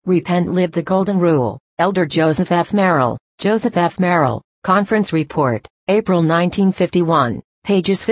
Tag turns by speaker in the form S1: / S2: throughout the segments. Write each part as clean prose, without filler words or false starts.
S1: Repent, Live the Golden Rule. Elder Joseph F. Merrill. Joseph F. Merrill, Conference Report, April 1951, pages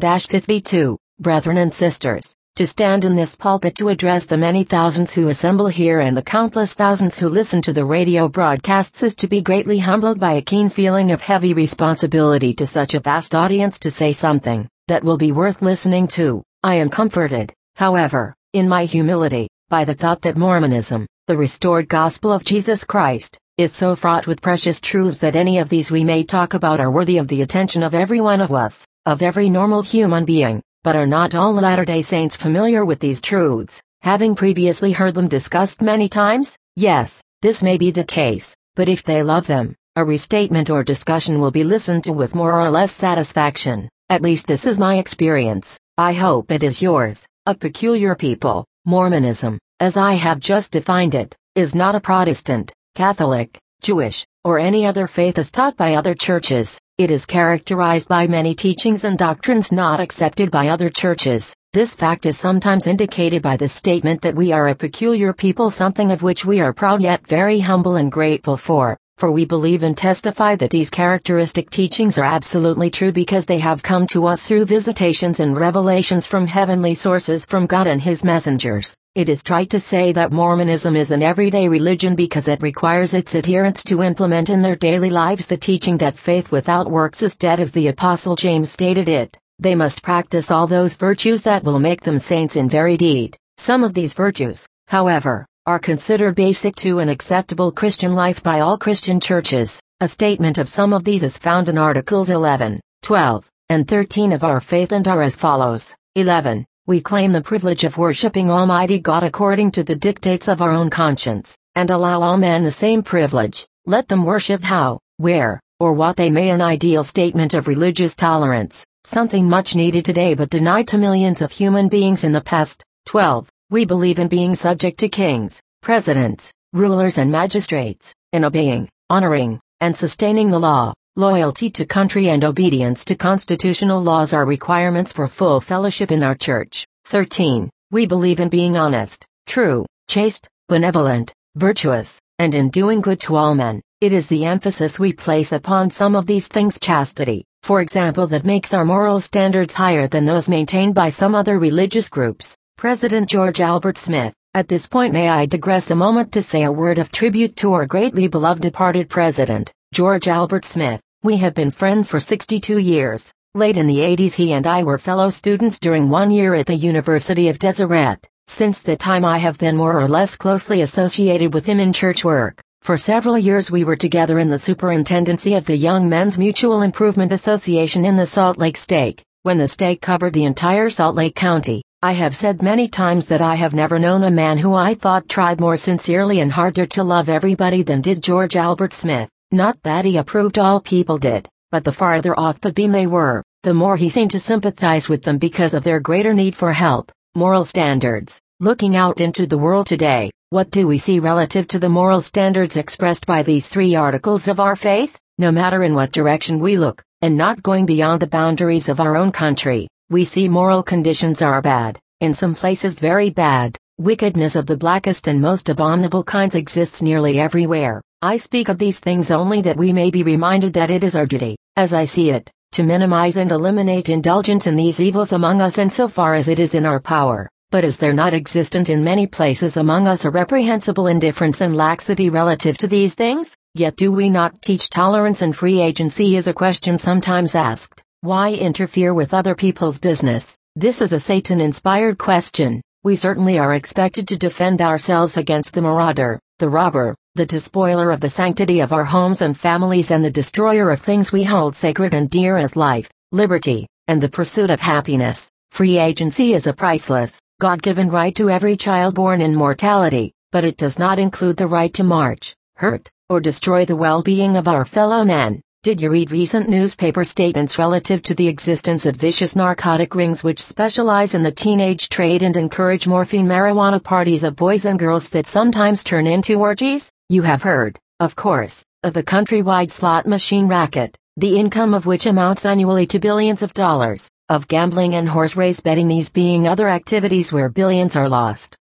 S1: 51-52. Brethren and sisters, to stand in this pulpit to address the many thousands who assemble here and the countless thousands who listen to the radio broadcasts is to be greatly humbled by a keen feeling of heavy responsibility to such a vast audience to say something that will be worth listening to. I am comforted, however, in my humility, by the thought that Mormonism, the restored gospel of Jesus Christ, is so fraught with precious truths that any of these we may talk about are worthy of the attention of every one of us, of every normal human being, but are not all Latter-day Saints familiar with these truths, having previously heard them discussed many times? Yes, this may be the case, but if they love them, a restatement or discussion will be listened to with more or less satisfaction. At least this is my experience. I hope it is yours. A peculiar people. Mormonism, as I have just defined it, is not a Protestant, Catholic, Jewish, or any other faith as taught by other churches. It is characterized by many teachings and doctrines not accepted by other churches. This fact is sometimes indicated by the statement that we are a peculiar people, something of which we are proud yet very humble and grateful for we believe and testify that these characteristic teachings are absolutely true because they have come to us through visitations and revelations from heavenly sources, from God and His messengers. It is trite to say that Mormonism is an everyday religion because it requires its adherents to implement in their daily lives the teaching that faith without works is dead, as the Apostle James stated it. They must practice all those virtues that will make them saints in very deed. Some of these virtues, however, are considered basic to an acceptable Christian life by all Christian churches. A statement of some of these is found in Articles 11, 12, and 13 of our faith and are as follows. 11. We claim the privilege of worshiping Almighty God according to the dictates of our own conscience, and allow all men the same privilege. Let them worship how, where, or what they may. An ideal statement of religious tolerance, something much needed today but denied to millions of human beings in the past. 12. We believe in being subject to kings, presidents, rulers and magistrates, in obeying, honoring, and sustaining the law. Loyalty to country and obedience to constitutional laws are requirements for full fellowship in our church. 13. We believe in being honest, true, chaste, benevolent, virtuous, and in doing good to all men. It is the emphasis we place upon some of these things, chastity, for example, that makes our moral standards higher than those maintained by some other religious groups. President George Albert Smith. At this point may I digress a moment to say a word of tribute to our greatly beloved departed President, George Albert Smith. We have been friends for 62 years. Late in the 80s he and I were fellow students during 1 year at the University of Deseret. Since that time I have been more or less closely associated with him in church work. For several years we were together in the superintendency of the Young Men's Mutual Improvement Association in the Salt Lake Stake, when the stake covered the entire Salt Lake County. I have said many times that I have never known a man who I thought tried more sincerely and harder to love everybody than did George Albert Smith. Not that he approved all people did, but the farther off the beam they were, the more he seemed to sympathize with them because of their greater need for help. Moral standards. Looking out into the world today, what do we see relative to the moral standards expressed by these 3 articles of our faith? No matter in what direction we look, and not going beyond the boundaries of our own country, we see moral conditions are bad, in some places very bad. Wickedness of the blackest and most abominable kinds exists nearly everywhere. I speak of these things only that we may be reminded that it is our duty, as I see it, to minimize and eliminate indulgence in these evils among us insofar as it is in our power. But is there not existent in many places among us a reprehensible indifference and laxity relative to these things? Yet do we not teach tolerance and free agency is a question sometimes asked. Why interfere with other people's business? This is a Satan-inspired question. We certainly are expected to defend ourselves against the marauder, the robber, the despoiler of the sanctity of our homes and families and the destroyer of things we hold sacred and dear as life, liberty, and the pursuit of happiness. Free agency is a priceless, God-given right to every child born in mortality, but it does not include the right to march, hurt, or destroy the well-being of our fellow men. Did you read recent newspaper statements relative to the existence of vicious narcotic rings which specialize in the teenage trade and encourage morphine marijuana parties of boys and girls that sometimes turn into orgies? You have heard, of course, of the countrywide slot machine racket, the income of which amounts annually to billions of dollars, of gambling and horse race betting, these being other activities where billions are lost.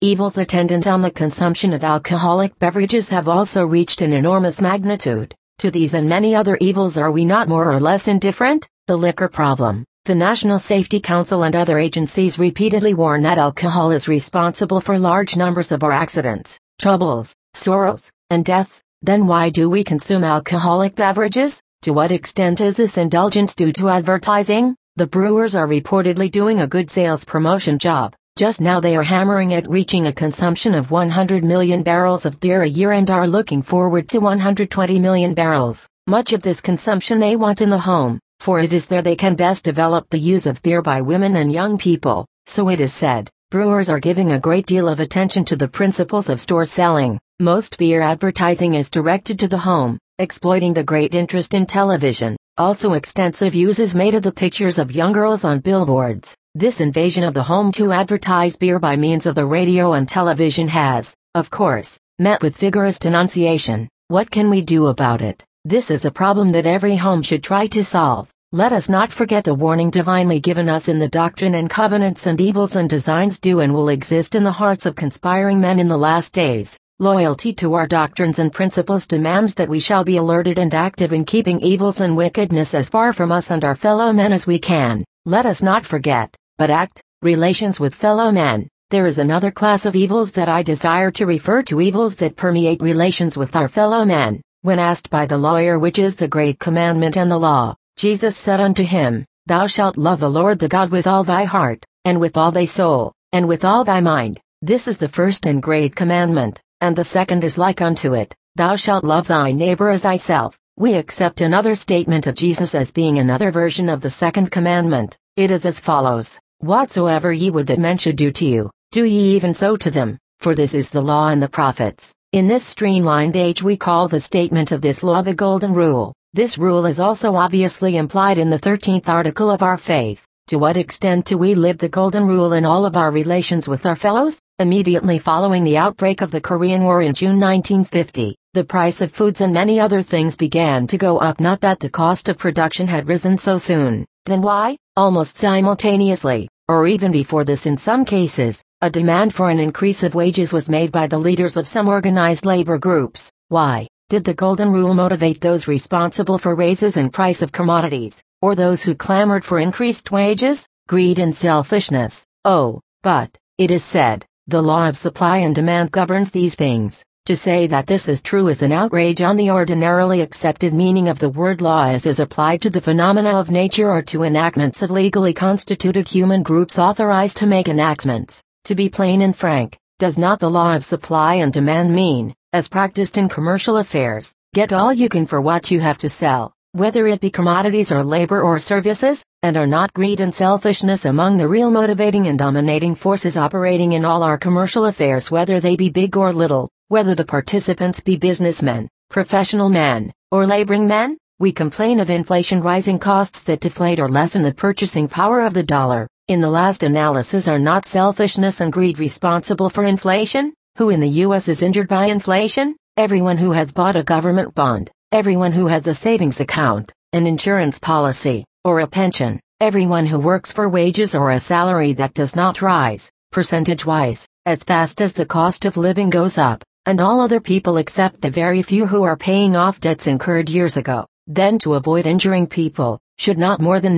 S1: Evils attendant on the consumption of alcoholic beverages have also reached an enormous magnitude. To these and many other evils are we not more or less indifferent? The liquor problem. The National Safety Council and other agencies repeatedly warn that alcohol is responsible for large numbers of our accidents, troubles, sorrows, and deaths. Then why do we consume alcoholic beverages? To what extent is this indulgence due to advertising? The brewers are reportedly doing a good sales promotion job. Just now they are hammering at reaching a consumption of 100 million barrels of beer a year and are looking forward to 120 million barrels. Much of this consumption they want in the home, for it is there they can best develop the use of beer by women and young people. So it is said, brewers are giving a great deal of attention to the principles of store selling. Most beer advertising is directed to the home, exploiting the great interest in television. Also extensive use is made of the pictures of young girls on billboards. This invasion of the home to advertise beer by means of the radio and television has, of course, met with vigorous denunciation. What can we do about it? This is a problem that every home should try to solve. Let us not forget the warning divinely given us in the Doctrine and Covenants, and evils and designs do and will exist in the hearts of conspiring men in the last days. Loyalty to our doctrines and principles demands that we shall be alerted and active in keeping evils and wickedness as far from us and our fellow men as we can. Let us not forget, but act, relations with fellow men. There is another class of evils that I desire to refer to, evils that permeate relations with our fellow men. When asked by the lawyer which is the great commandment and the law, Jesus said unto him, Thou shalt love the Lord thy God with all thy heart, and with all thy soul, and with all thy mind. This is the first and great commandment, and the second is like unto it, Thou shalt love thy neighbor as thyself. We accept another statement of Jesus as being another version of the second commandment. It is as follows. Whatsoever ye would that men should do to you, do ye even so to them, for this is the law and the prophets. In this streamlined age we call the statement of this law the Golden Rule. This rule is also obviously implied in the 13th article of our faith. To what extent do we live the Golden Rule in all of our relations with our fellows? Immediately following the outbreak of the Korean War in June 1950, the price of foods and many other things began to go up. Not that the cost of production had risen so soon. Then why? Almost simultaneously, or even before this in some cases, a demand for an increase of wages was made by the leaders of some organized labor groups. Why? Did the Golden Rule motivate those responsible for raises in price of commodities, or those who clamored for increased wages? Greed and selfishness. Oh, but, it is said, the law of supply and demand governs these things. To say that this is true is an outrage on the ordinarily accepted meaning of the word law as is applied to the phenomena of nature or to enactments of legally constituted human groups authorized to make enactments. To be plain and frank, does not the law of supply and demand mean, as practiced in commercial affairs, get all you can for what you have to sell, whether it be commodities or labor or services? And are not greed and selfishness among the real motivating and dominating forces operating in all our commercial affairs, whether they be big or little? Whether the participants be businessmen, professional men, or laboring men? We complain of inflation, rising costs that deflate or lessen the purchasing power of the dollar. In the last analysis, are not selfishness and greed responsible for inflation? Who in the U.S. is injured by inflation? Everyone who has bought a government bond, everyone who has a savings account, an insurance policy, or a pension, everyone who works for wages or a salary that does not rise, percentage-wise, as fast as the cost of living goes up. And all other people except the very few who are paying off debts incurred years ago. Then, to avoid injuring people, should not more than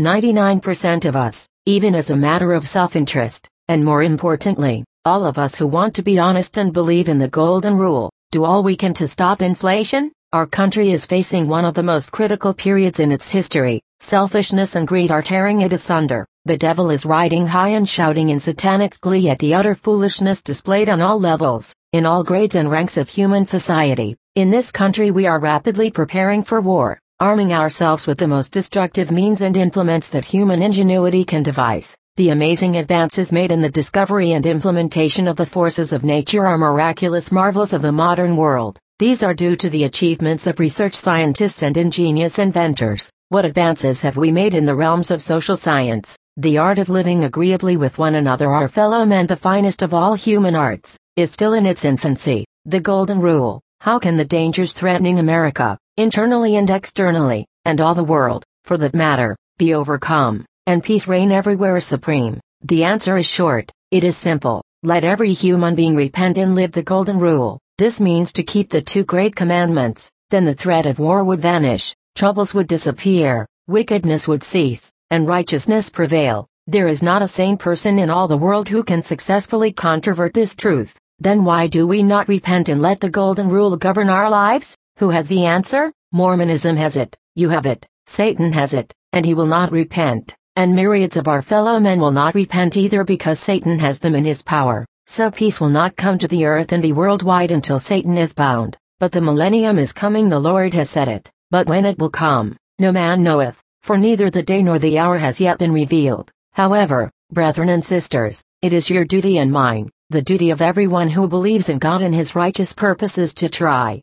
S1: 99% of us, even as a matter of self-interest, and more importantly, all of us who want to be honest and believe in the Golden Rule, do all we can to stop inflation? Our country is facing one of the most critical periods in its history. Selfishness and greed are tearing it asunder. The devil is riding high and shouting in satanic glee at the utter foolishness displayed on all levels, in all grades and ranks of human society. In this country we are rapidly preparing for war, arming ourselves with the most destructive means and implements that human ingenuity can devise. The amazing advances made in the discovery and implementation of the forces of nature are miraculous marvels of the modern world. These are due to the achievements of research scientists and ingenious inventors. What advances have we made in the realms of social science? The art of living agreeably with one another, our fellow men, the finest of all human arts, is still in its infancy. The Golden Rule. How can the dangers threatening America, internally and externally, and all the world, for that matter, be overcome, and peace reign everywhere supreme? The answer is short. It is simple. Let every human being repent and live the golden rule. This means to keep the two great commandments, then the threat of war would vanish, troubles would disappear, wickedness would cease, and righteousness prevail. There is not a sane person in all the world who can successfully controvert this truth. Then why do we not repent and let the golden rule govern our lives? Who has the answer? Mormonism has it, you have it, Satan has it, and he will not repent, and myriads of our fellow men will not repent either because Satan has them in his power. So peace will not come to the earth and be worldwide until Satan is bound. But the millennium is coming, the Lord has said it. But when it will come, no man knoweth, for neither the day nor the hour has yet been revealed. However, brethren and sisters, it is your duty and mine, the duty of everyone who believes in God and his righteous purposes to try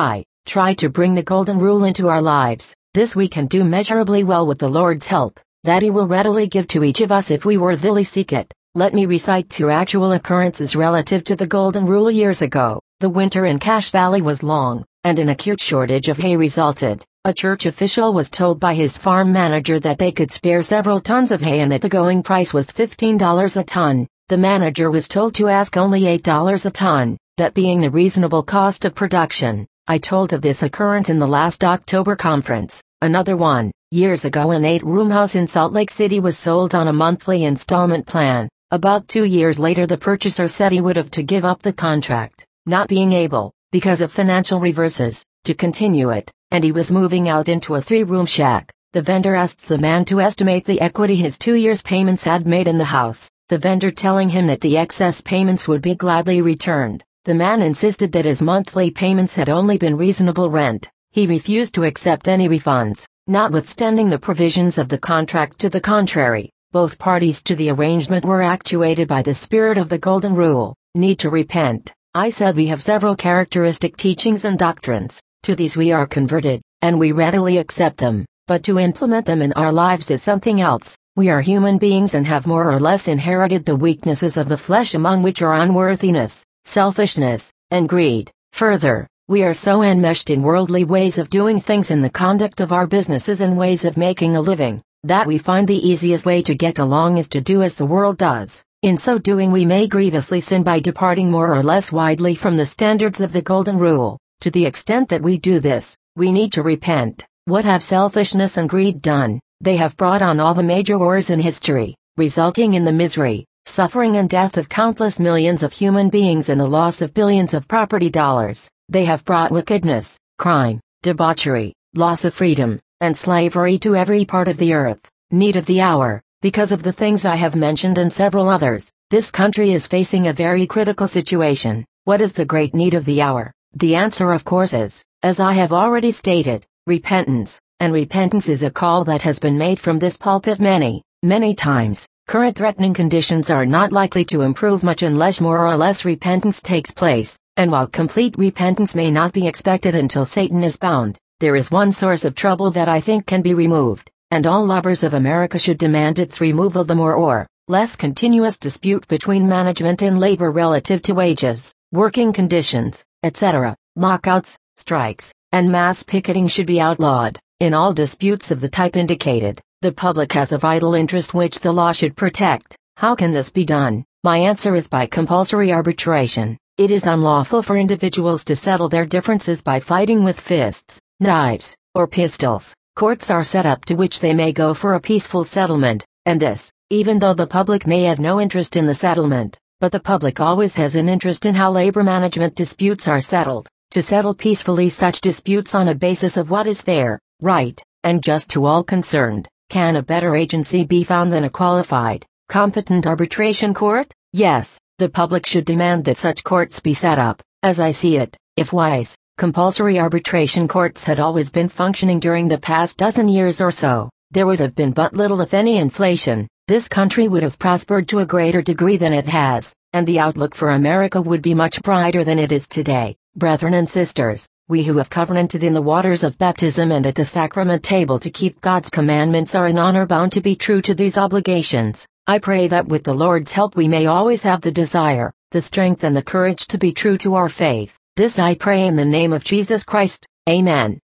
S1: to bring the golden rule into our lives. This we can do measurably well with the Lord's help, that he will readily give to each of us if we worthily seek it. Let me recite two actual occurrences relative to the golden rule. Years ago, the winter in Cache Valley was long, and an acute shortage of hay resulted. A church official was told by his farm manager that they could spare several tons of hay and that the going price was $15 a ton. The manager was told to ask only $8 a ton, that being the reasonable cost of production. I told of this occurrence in the last October conference. Another one, years ago, an 8-room house in Salt Lake City was sold on a monthly installment plan. About 2 years later, the purchaser said he would have to give up the contract, not being able, because of financial reverses, to continue it, and he was moving out into a 3-room shack. The vendor asked the man to estimate the equity his 2 years' payments had made in the house, the vendor telling him that the excess payments would be gladly returned. The man insisted that his monthly payments had only been reasonable rent. He refused to accept any refunds, notwithstanding the provisions of the contract to the contrary. Both parties to the arrangement were actuated by the spirit of the golden rule. Need to repent. I said we have several characteristic teachings and doctrines. To these we are converted, and we readily accept them, but to implement them in our lives is something else. We are human beings and have more or less inherited the weaknesses of the flesh, among which are unworthiness, selfishness, and greed. Further, we are so enmeshed in worldly ways of doing things in the conduct of our businesses and ways of making a living, that we find the easiest way to get along is to do as the world does. In so doing we may grievously sin by departing more or less widely from the standards of the golden rule. To the extent that we do this, we need to repent. What have selfishness and greed done? They have brought on all the major wars in history, resulting in the misery, suffering and death of countless millions of human beings and the loss of billions of property dollars. They have brought wickedness, crime, debauchery, loss of freedom, and slavery to every part of the earth. Need of the hour. Because of the things I have mentioned and several others, this country is facing a very critical situation. What is the great need of the hour? The answer, of course, is, as I have already stated, repentance. And repentance is a call that has been made from this pulpit many times. Current threatening conditions are not likely to improve much unless more or less repentance takes place, and while complete repentance may not be expected until Satan is bound, there is one source of trouble that I think can be removed, and all lovers of America should demand its removal: the more or less continuous dispute between management and labor relative to wages, working conditions, etc. Lockouts, strikes, and mass picketing should be outlawed. In all disputes of the type indicated, the public has a vital interest which the law should protect. How can this be done? My answer is by compulsory arbitration. It is unlawful for individuals to settle their differences by fighting with fists, knives, or pistols. Courts are set up to which they may go for a peaceful settlement, and this, even though the public may have no interest in the settlement, but the public always has an interest in how labor management disputes are settled. To settle peacefully such disputes on a basis of what is fair, right, and just to all concerned, can a better agency be found than a qualified, competent arbitration court? Yes, the public should demand that such courts be set up. As I see it, if wise, compulsory arbitration courts had always been functioning during the past dozen years or so, there would have been but little if any inflation. This country would have prospered to a greater degree than it has, and the outlook for America would be much brighter than it is today. Brethren and sisters, we who have covenanted in the waters of baptism and at the sacrament table to keep God's commandments are in honor bound to be true to these obligations. I pray that with the Lord's help we may always have the desire, the strength and the courage to be true to our faith. This I pray in the name of Jesus Christ. Amen.